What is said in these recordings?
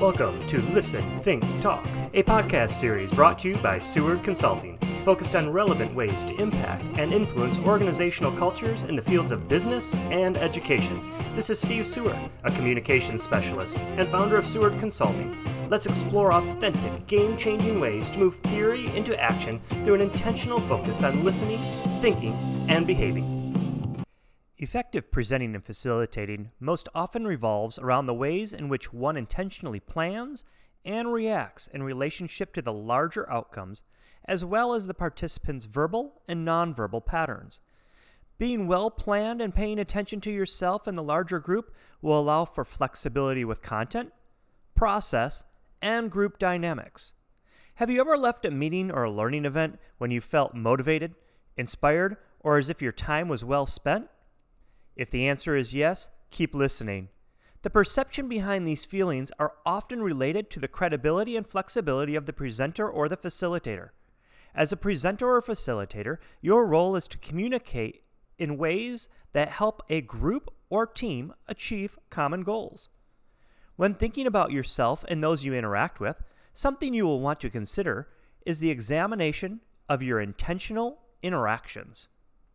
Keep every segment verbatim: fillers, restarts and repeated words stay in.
Welcome to Listen, Think, Talk, a podcast series brought to you by Seward Consulting, focused on relevant ways to impact and influence organizational cultures in the fields of business and education. This is Steve Seward, a communications specialist and founder of Seward Consulting. Let's explore authentic, game-changing ways to move theory into action through an intentional focus on listening, thinking, and behaving. Effective presenting and facilitating most often revolves around the ways in which one intentionally plans and reacts in relationship to the larger outcomes, as well as the participants' verbal and nonverbal patterns. Being well planned and paying attention to yourself and the larger group will allow for flexibility with content, process, and group dynamics. Have you ever left a meeting or a learning event when you felt motivated, inspired, or as if your time was well spent? If the answer is yes, keep listening. The perception behind these feelings are often related to the credibility and flexibility of the presenter or the facilitator. As a presenter or facilitator, your role is to communicate in ways that help a group or team achieve common goals. When thinking about yourself and those you interact with, something you will want to consider is the examination of your intentional interactions.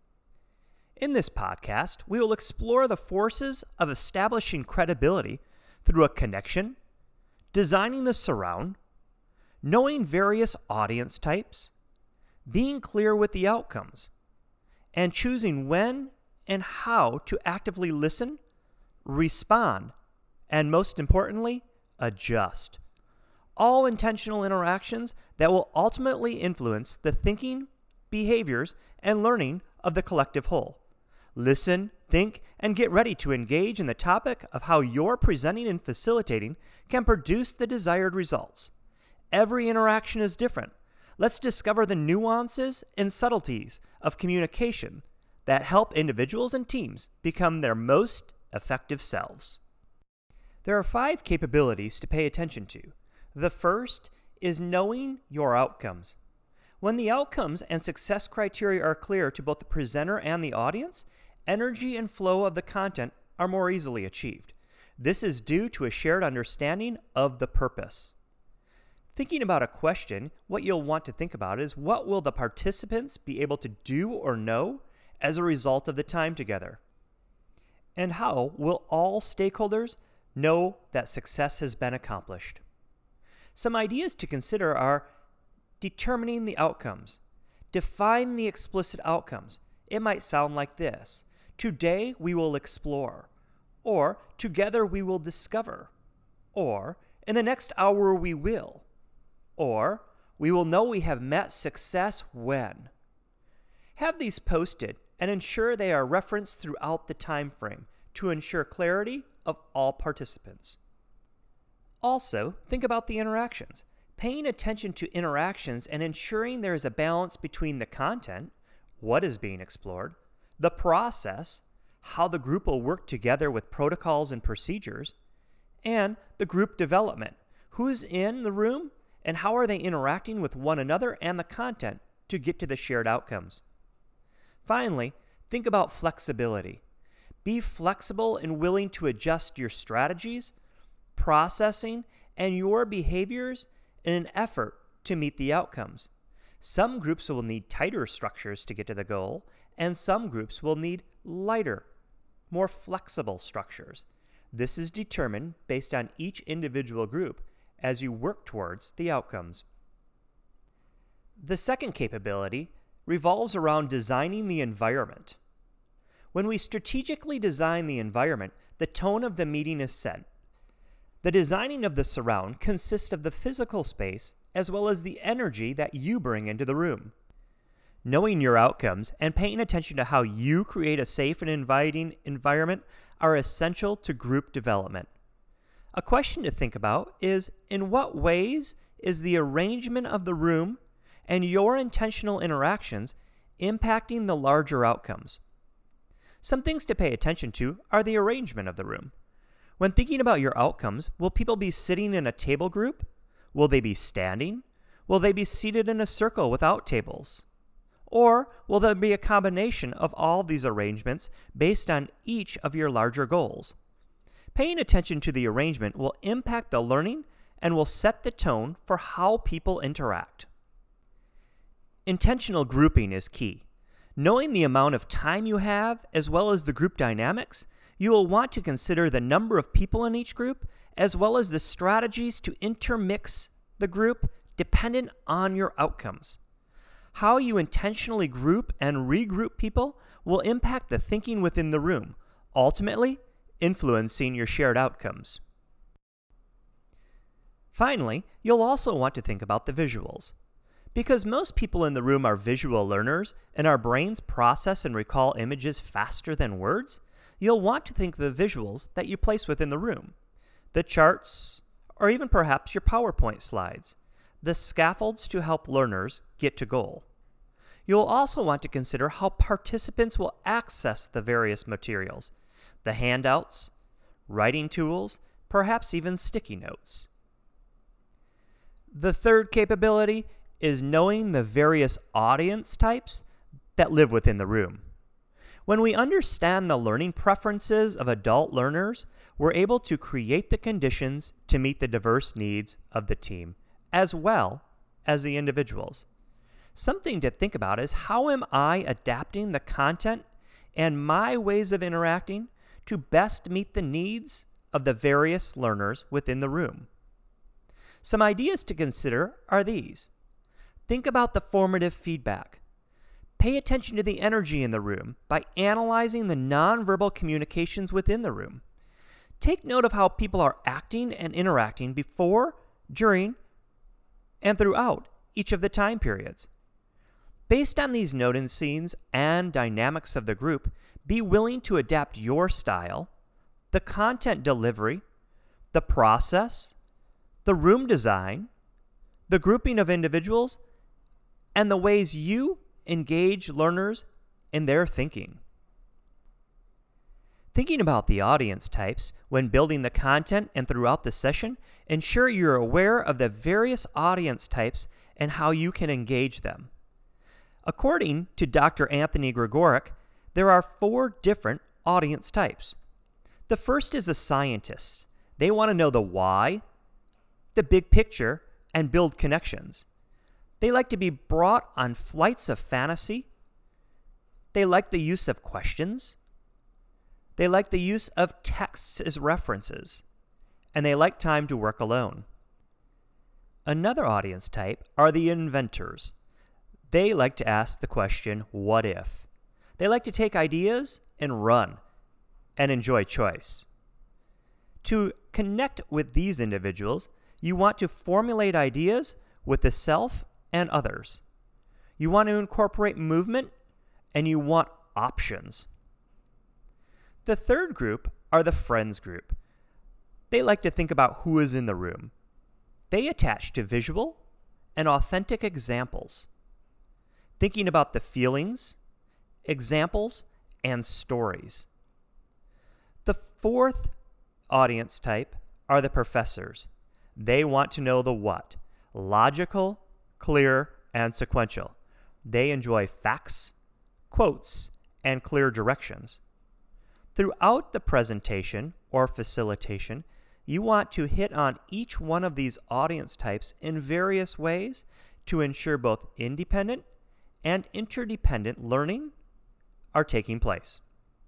In this podcast, we will explore the forces of establishing credibility through a connection, designing the surround, knowing various audience types, being clear with the outcomes, and choosing when and how to actively listen, respond, and most importantly, adjust. All intentional interactions that will ultimately influence the thinking, behaviors, and learning of the collective whole. Listen, think, and get ready to engage in the topic of how your presenting and facilitating can produce the desired results. Every interaction is different. Let's discover the nuances and subtleties of communication that help individuals and teams become their most effective selves. There are five capabilities to pay attention to. The first is knowing your outcomes. When the outcomes and success criteria are clear to both the presenter and the audience, energy and flow of the content are more easily achieved. This is due to a shared understanding of the purpose. Thinking about a question, what you'll want to think about is what will the participants be able to do or know as a result of the time together? And how will all stakeholders know that success has been accomplished? Some ideas to consider are determining the outcomes. Define the explicit outcomes. It might sound like this: today we will explore, or together we will discover, or in the next hour we will, or we will know we have met success when. Have these posted and ensure they are referenced throughout the time frame to ensure clarity of all participants. Also, think about the interactions. Paying attention to interactions and ensuring there is a balance between the content, what is being explored, the process, how the group will work together with protocols and procedures, and the group development, who's in the room and how are they interacting with one another and the content to get to the shared outcomes. Finally, think about flexibility. Be flexible and willing to adjust your strategies, processing, and your behaviors in an effort to meet the outcomes. Some groups will need tighter structures to get to the goal, and some groups will need lighter, more flexible structures. This is determined based on each individual group as you work towards the outcomes. The second capability revolves around designing the environment. When we strategically design the environment, the tone of the meeting is set. The designing of the surround consists of the physical space as well as the energy that you bring into the room. Knowing your outcomes and paying attention to how you create a safe and inviting environment are essential to group development. A question to think about is, in what ways is the arrangement of the room and your intentional interactions impacting the larger outcomes? Some things to pay attention to are the arrangement of the room. When thinking about your outcomes, will people be sitting in a table group? Will they be standing? Will they be seated in a circle without tables? Or will there be a combination of all these arrangements based on each of your larger goals? Paying attention to the arrangement will impact the learning and will set the tone for how people interact. Intentional grouping is key. Knowing the amount of time you have, as well as the group dynamics, you will want to consider the number of people in each group, as well as the strategies to intermix the group dependent on your outcomes. How you intentionally group and regroup people will impact the thinking within the room, ultimately influencing your shared outcomes. Finally, you'll also want to think about the visuals. Because most people in the room are visual learners and our brains process and recall images faster than words, you'll want to think of the visuals that you place within the room. The charts, or even perhaps your PowerPoint slides, the scaffolds to help learners get to goal. You'll also want to consider how participants will access the various materials, the handouts, writing tools, perhaps even sticky notes. The third capability is knowing the various audience types that live within the room. When we understand the learning preferences of adult learners, we're able to create the conditions to meet the diverse needs of the team, as well as the individuals. Something to think about is, how am I adapting the content and my ways of interacting to best meet the needs of the various learners within the room? Some ideas to consider are these. Think about the formative feedback. Pay attention to the energy in the room by analyzing the nonverbal communications within the room. Take note of how people are acting and interacting before, during, and throughout each of the time periods. Based on these noticings and dynamics of the group, be willing to adapt your style, the content delivery, the process, the room design, the grouping of individuals, and the ways you engage learners in their thinking. Thinking about the audience types when building the content and throughout the session, ensure you're aware of the various audience types and how you can engage them. According to Doctor Anthony Gregorek, there are four different audience types. The first is the scientist. They want to know the why, the big picture, and build connections. They like to be brought on flights of fantasy. They like the use of questions. They like the use of texts as references. And they like time to work alone. Another audience type are the inventors. They like to ask the question, what if? They like to take ideas and run and enjoy choice. To connect with these individuals, you want to formulate ideas with the self and others. You want to incorporate movement, and you want options. The third group are the friends group. They like to think about who is in the room. They attach to visual and authentic examples, thinking about the feelings, examples, and stories. The fourth audience type are the professors. They want to know the what, logical, clear, and sequential. They enjoy facts, quotes, and clear directions. Throughout the presentation or facilitation, you want to hit on each one of these audience types in various ways to ensure both independent and interdependent learning are taking place.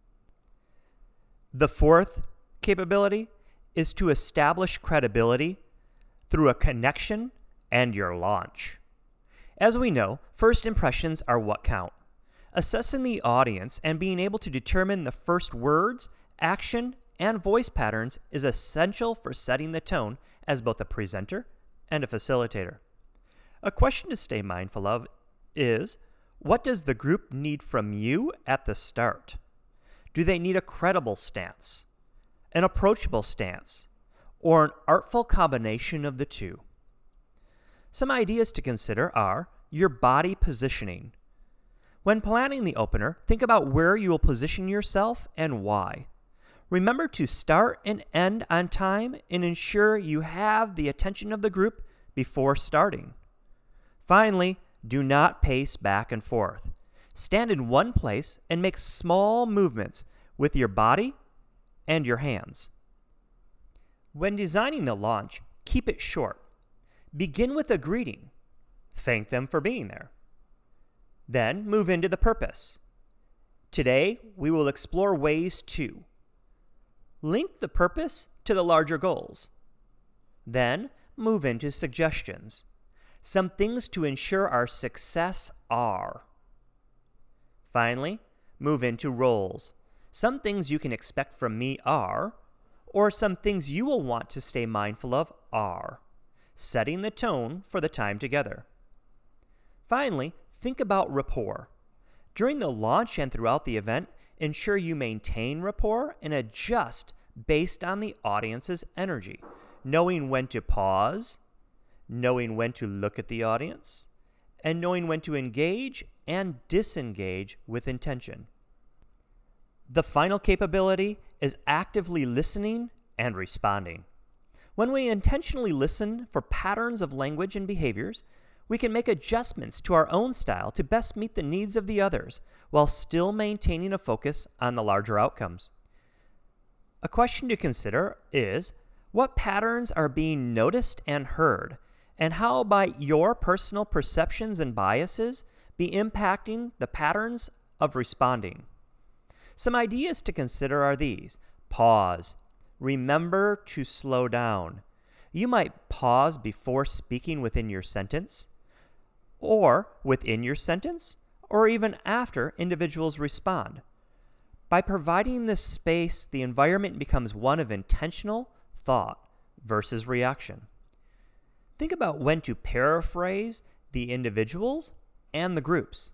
The fourth capability is to establish credibility through a connection and your launch. As we know, first impressions are what count. Assessing the audience and being able to determine the first words, action, and voice patterns is essential for setting the tone as both a presenter and a facilitator. A question to stay mindful of is, what does the group need from you at the start? Do they need a credible stance, an approachable stance, or an artful combination of the two? Some ideas to consider are your body positioning. When planning the opener, think about where you will position yourself and why. Remember to start and end on time and ensure you have the attention of the group before starting. Finally, do not pace back and forth. Stand in one place and make small movements with your body and your hands. When designing the launch, Keep it short. Begin with a greeting. Thank them for being there. Then move into the purpose. Today, we will explore ways to link the purpose to the larger goals. Then move into suggestions. Some things to ensure our success are. Finally, move into roles. Some things you can expect from me are, or some things you will want to stay mindful of are, setting the tone for the time together. Finally, think about rapport. During the launch and throughout the event, ensure you maintain rapport and adjust based on the audience's energy, knowing when to pause, knowing when to look at the audience, and knowing when to engage and disengage with intention. The final capability is actively listening and responding. When we intentionally listen for patterns of language and behaviors, we can make adjustments to our own style to best meet the needs of the others while still maintaining a focus on the larger outcomes. A question to consider is, what patterns are being noticed and heard, and how might your personal perceptions and biases be impacting the patterns of responding? Some ideas to consider are these. Pause. Remember to slow down. You might pause before speaking within your sentence, or within your sentence, or even after individuals respond. By providing this space, the environment becomes one of intentional thought versus reaction. Think about when to paraphrase the individuals and the groups.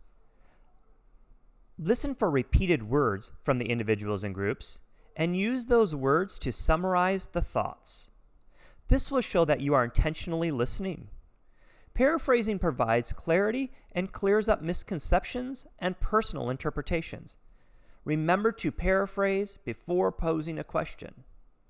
Listen for repeated words from the individuals and groups, and use those words to summarize the thoughts. This will show that you are intentionally listening. Paraphrasing provides clarity and clears up misconceptions and personal interpretations. Remember to paraphrase before posing a question.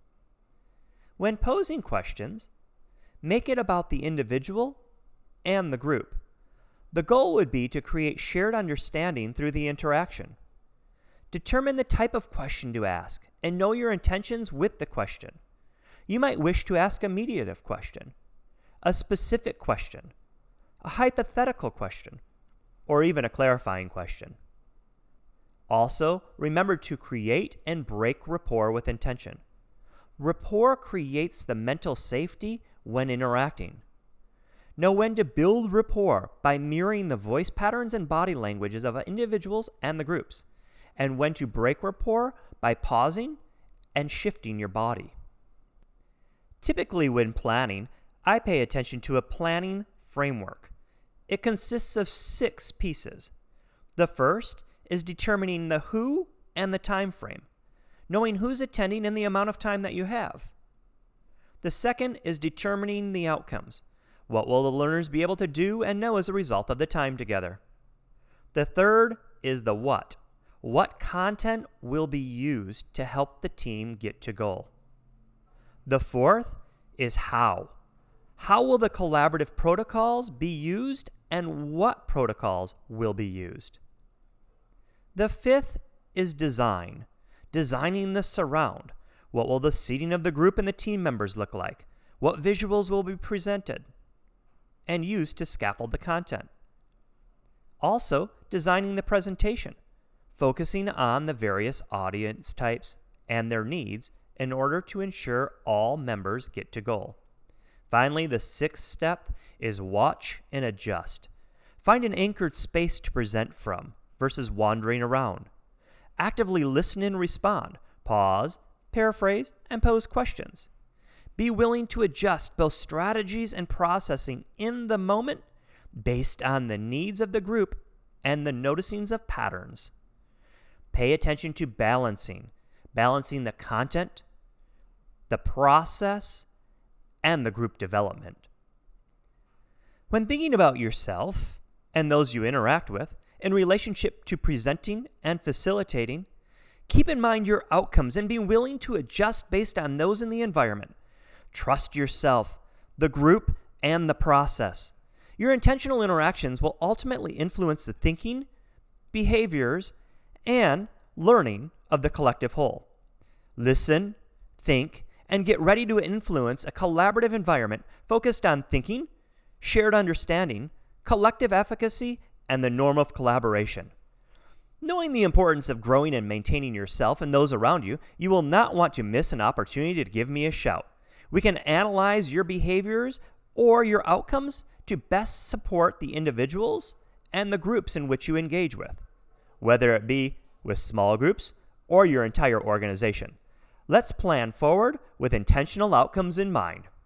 When posing questions, make it about the individual and the group. The goal would be to create shared understanding through the interaction. Determine the type of question to ask and know your intentions with the question. You might wish to ask a mediative question, a specific question, a hypothetical question, or even a clarifying question. Also, remember to create and break rapport with intention. Rapport creates the mental safety when interacting. Know when to build rapport by mirroring the voice patterns and body languages of individuals and the groups, and when to break rapport by pausing and shifting your body. Typically, when planning, I pay attention to a planning framework. It consists of six pieces. The first is determining the who and the time frame, knowing who's attending and the amount of time that you have. The second is determining the outcomes. What will the learners be able to do and know as a result of the time together? The third is the what. What content will be used to help the team get to goal? The fourth is how. How will the collaborative protocols be used and what protocols will be used? The fifth is design. Designing the surround. What will the seating of the group and the team members look like? What visuals will be presented and used to scaffold the content? Also, designing the presentation, focusing on the various audience types and their needs in order to ensure all members get to goal. Finally, the sixth step is watch and adjust. Find an anchored space to present from versus wandering around. Actively listen and respond. Pause, paraphrase, and pose questions. Be willing to adjust both strategies and processing in the moment based on the needs of the group and the noticings of patterns. Pay attention to balancing, balancing the content, the process, and the group development. When thinking about yourself and those you interact with in relationship to presenting and facilitating, keep in mind your outcomes and be willing to adjust based on those in the environment. Trust yourself, the group, and the process. Your intentional interactions will ultimately influence the thinking, behaviors, and learning of the collective whole. Listen, think, and get ready to influence a collaborative environment focused on thinking, shared understanding, collective efficacy, and the norm of collaboration. Knowing the importance of growing and maintaining yourself and those around you, you will not want to miss an opportunity to give me a shout. We can analyze your behaviors or your outcomes to best support the individuals and the groups in which you engage with, whether it be with small groups or your entire organization. Let's plan forward with intentional outcomes in mind.